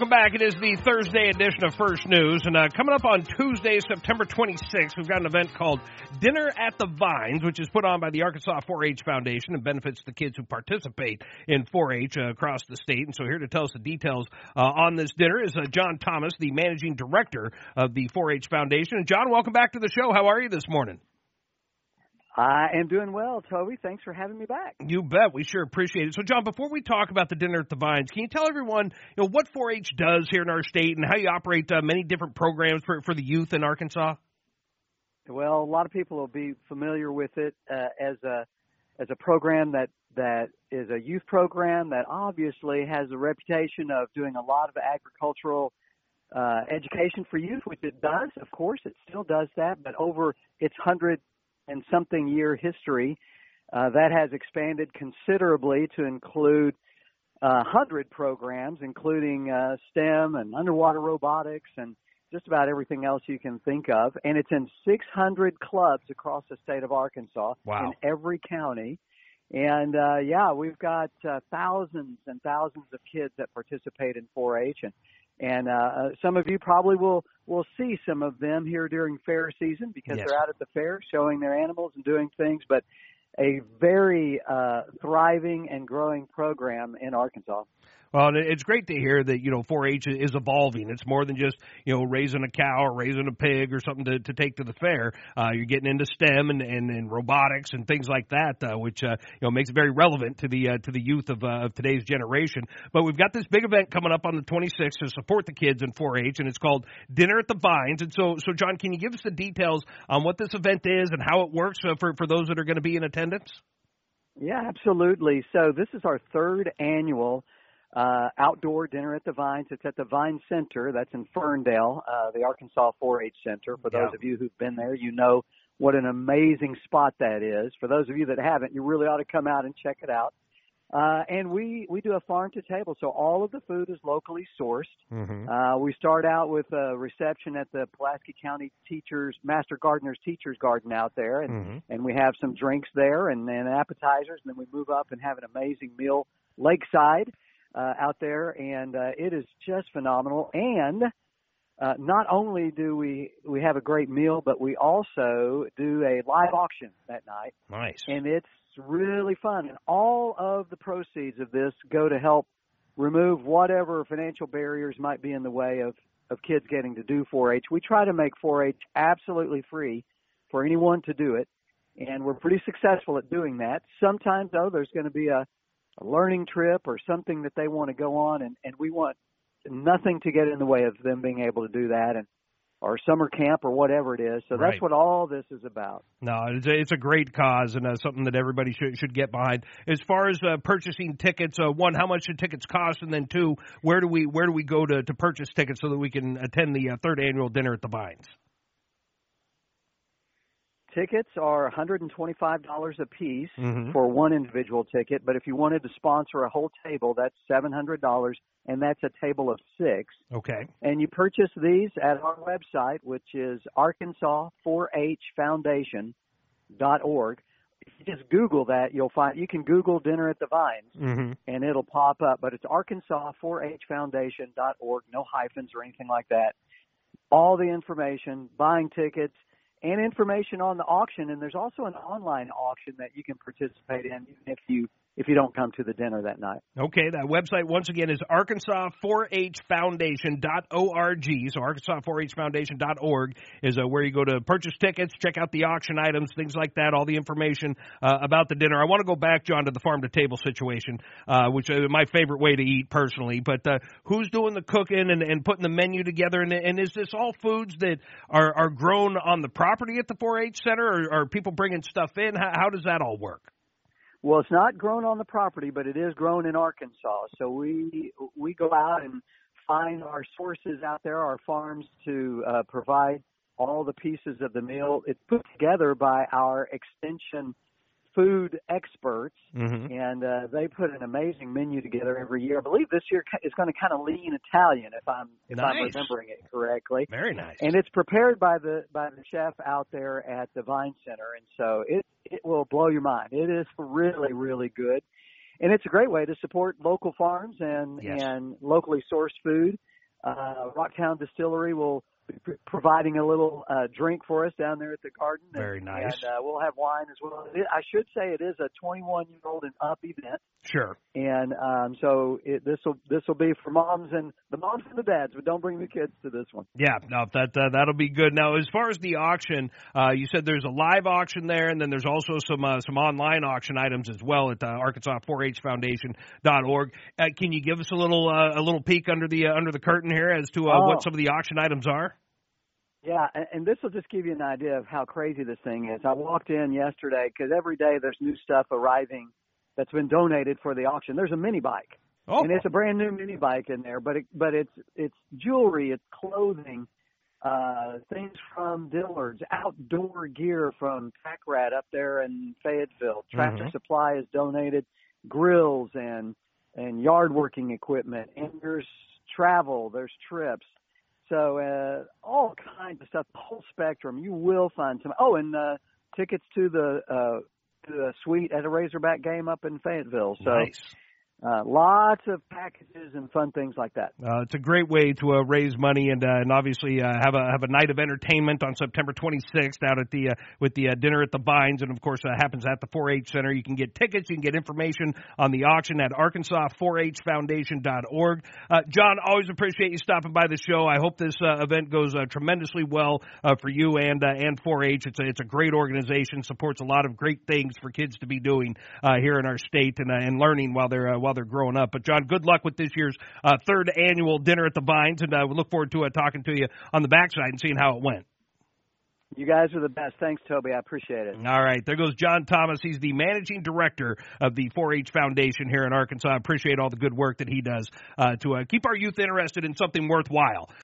Welcome back. It is the Thursday edition of First News, and coming up on Tuesday, September 26th, we've got an event called Dinner at the Vines, which is put on by the Arkansas 4-H Foundation and benefits the kids who participate in 4-H across the state. And so here to tell us the details on this dinner is John Thomas, the managing director of the 4-H Foundation. And John, welcome back to the show. How are you this morning? I am doing well, Toby. Thanks for having me back. You bet. We sure appreciate it. So, John, before we talk about the Dinner at the Vines, can you tell everyone what 4-H does here in our state and how you operate many different programs for the youth in Arkansas? Well, a lot of people will be familiar with it as a program that is a youth program that obviously has a reputation of doing a lot of agricultural education for youth, which it does. Of course, it still does that, but over its 100-and-something year history, that has expanded considerably to include 100 programs, including STEM and underwater robotics and just about everything else you can think of. And it's in 600 clubs across the state of Arkansas. Wow. In every county. And, we've got thousands and thousands of kids that participate in 4-H. And some of you probably will see some of them here during fair season because Yes. they're out at the fair showing their animals and doing things. But a very thriving and growing program in Arkansas. Well, it's great to hear that, 4-H is evolving. It's more than just, raising a cow or raising a pig or something to take to the fair. You're getting into STEM and robotics and things like that, which, makes it very relevant to the youth of today's generation. But we've got this big event coming up on the 26th to support the kids in 4-H, and it's called Dinner at the Vines. And so John, can you give us the details on what this event is and how it works for those that are going to be in attendance? Yeah, absolutely. So this is our third annual outdoor Dinner at the Vines. It's at the Vine Center. That's in Ferndale, the Arkansas 4-H Center. For those of you who've been there, you know what an amazing spot that is. For those of you that haven't, you really ought to come out and check it out. And we do a farm to table, so all of the food is locally sourced. Mm-hmm. We start out with a reception at the Pulaski County Master Gardener's Teachers Garden out there, and we have some drinks there and appetizers, and then we move up and have an amazing meal lakeside out there, and it is just phenomenal. And not only do we have a great meal, but we also do a live auction that night. Nice. And it's really fun. And all of the proceeds of this go to help remove whatever financial barriers might be in the way of kids getting to do 4-H. We try to make 4-H absolutely free for anyone to do it, and we're pretty successful at doing that. Sometimes, though, there's going to be a learning trip or something that they want to go on, and we want nothing to get in the way of them being able to do that, or summer camp or whatever it is. So Right. That's what all this is about. No, it's a great cause and something that everybody should get behind. As far as purchasing tickets, one, how much should tickets cost, and then two, where do we go to purchase tickets so that we can attend the third annual Dinner at the Vines? Tickets are $125 a piece for one individual ticket, but if you wanted to sponsor a whole table, that's $700, and that's a table of 6. Okay. And you purchase these at our website, which is arkansas4hfoundation.org. If you just Google that, you can Google Dinner at the Vines, and it'll pop up. But it's arkansas4hfoundation.org, no hyphens or anything like that. All the information, buying tickets, and information on the auction, and there's also an online auction that you can participate in even if you don't come to the dinner that night. Okay, that website, once again, is arkansas4hfoundation.org. So arkansas4hfoundation.org is where you go to purchase tickets, check out the auction items, things like that, all the information about the dinner. I want to go back, John, to the farm-to-table situation, which is my favorite way to eat personally. But who's doing the cooking and putting the menu together? And is this all foods that are grown on the property at the 4-H Center, or are people bringing stuff in? How does that all work? Well, it's not grown on the property, but it is grown in Arkansas. So we go out and find our sources out there, our farms, to provide all the pieces of the meal. It's put together by our extension food experts, and they put an amazing menu together every year. I believe this year is going to kind of lean Italian, if I'm remembering it correctly. Very nice. And it's prepared by the chef out there at the Vine Center, and so it will blow your mind. It is really, really good, and it's a great way to support local farms and locally sourced food. Rocktown Distillery will be providing a little drink for us down there at the garden. Very nice. And we'll have wine as well. I should say it is a 21-year-old and up event. Sure. And so this will be for moms and the dads, but don't bring the kids to this one. Yeah, no, that'll be good. Now, as far as the auction, you said there's a live auction there, and then there's also some online auction items as well at Arkansas4HFoundation.org. Can you give us a little peek under the curtain here as to what some of the auction items are? Yeah, and this will just give you an idea of how crazy this thing is. I walked in yesterday because every day there's new stuff arriving that's been donated for the auction. There's a mini bike, and it's a brand new mini bike in there. But it's jewelry, it's clothing, things from Dillard's, outdoor gear from Pack Rat up there in Fayetteville. Tractor Supply has donated grills and yard working equipment. And there's travel, there's trips. So all kinds of stuff, the whole spectrum. You will find some. Oh, and tickets to the suite at a Razorback game up in Fayetteville. So nice. Lots of packages and fun things like that. It's a great way to raise money and obviously have a night of entertainment on September 26th out at with the dinner at the Vines, and of course happens at the 4-H Center. You can get tickets, you can get information on the auction at Arkansas4HFoundation.org. John, always appreciate you stopping by the show. I hope this event goes tremendously well for you and 4-H. It's a great organization, supports a lot of great things for kids to be doing here in our state and learning while they're growing up. But, John, good luck with this year's third annual Dinner at the Vines, and we look forward to talking to you on the backside and seeing how it went. You guys are the best. Thanks, Toby. I appreciate it. All right. There goes John Thomas. He's the managing director of the 4-H Foundation here in Arkansas. I appreciate all the good work that he does to keep our youth interested in something worthwhile.